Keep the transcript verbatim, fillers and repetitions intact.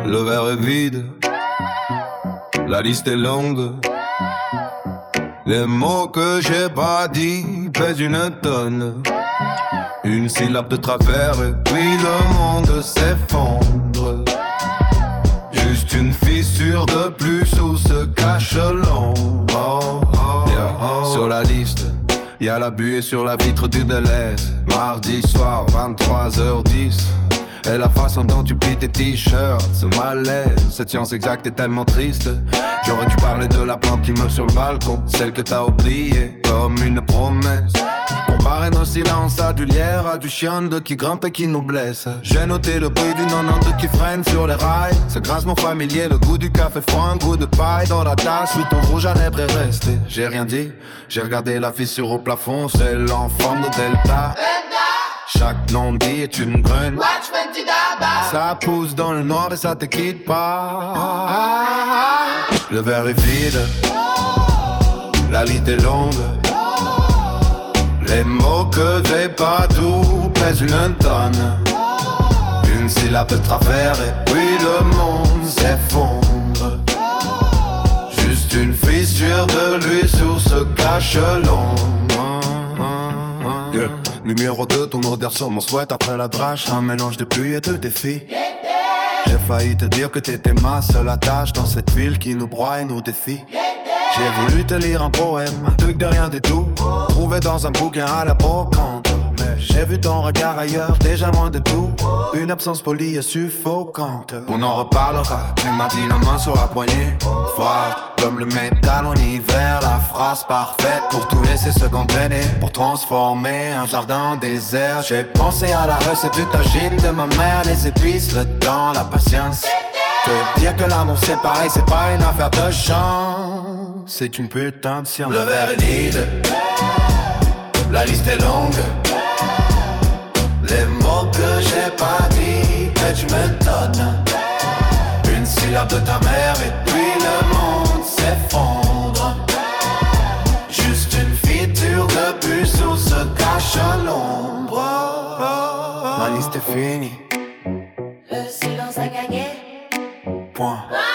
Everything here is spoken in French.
Le verre est vide, la liste est longue. Les mots que j'ai pas dit pèsent une tonne. Une syllabe de travers et puis le monde s'effondre. Juste une fissure de plus où se cache l'ombre. Yeah. Sur la liste, y'a la buée sur la vitre du Deleuze. Mardi soir, vingt-trois heures dix. Et la façon dont tu plies tes t-shirts, ce malaise, cette science exacte est tellement triste. J'aurais dû parler de la plante qui meurt sur le balcon, celle que t'as oubliée comme une promesse. Comparer nos silences à du lierre, à du chiande qui grimpe et qui nous blesse. J'ai noté le bruit du nonante qui freine sur les rails. Ce grincement familier, le goût du café froid, un goût de paille dans la tasse où ton rouge à lèvres est resté. J'ai rien dit, j'ai regardé la fissure au plafond, c'est l'enfant de Delta. Chaque non-dit est une graine. Ça pousse dans le noir et ça te quitte pas. Le verre est vide, la liste est longue. Les mots que j'ai pas tout pèsent une tonne. Une syllabe de travers et puis le monde s'effondre. Juste une fissure de lui où se cache l'ombre. Yeah. Numéro deux, ton odeur sur mon sweat après la drache. Un mélange de pluie et de défi. J'ai failli te dire que t'étais ma seule attache dans cette ville qui nous broie et nous défie. J'ai voulu te lire un poème, un truc de rien du tout, trouvé dans un bouquin à la brocante. Mais j'ai vu ton regard ailleurs, déjà loin de tout. Une absence polie et suffocante. On en reparlera, tu m'as dit la main sur la poignée. Froid comme le métal en hiver, la phrase parfaite pour tout laisser se entraîner, pour transformer un jardin en désert. J'ai pensé à la recette du tagine de ma mère, les épices, le temps, la patience. Te dire que l'amour c'est pareil, c'est pas une affaire de chance, c'est une putain de science. Le verre est vide, la liste est longue. Les mots que j'ai pas dit, que tu me donnes. Une syllabe de ta mère et puis le monde s'effondre. Juste une fissure de bus où se cache l'ombre. Ma liste est finie. Le silence a gagné. Point.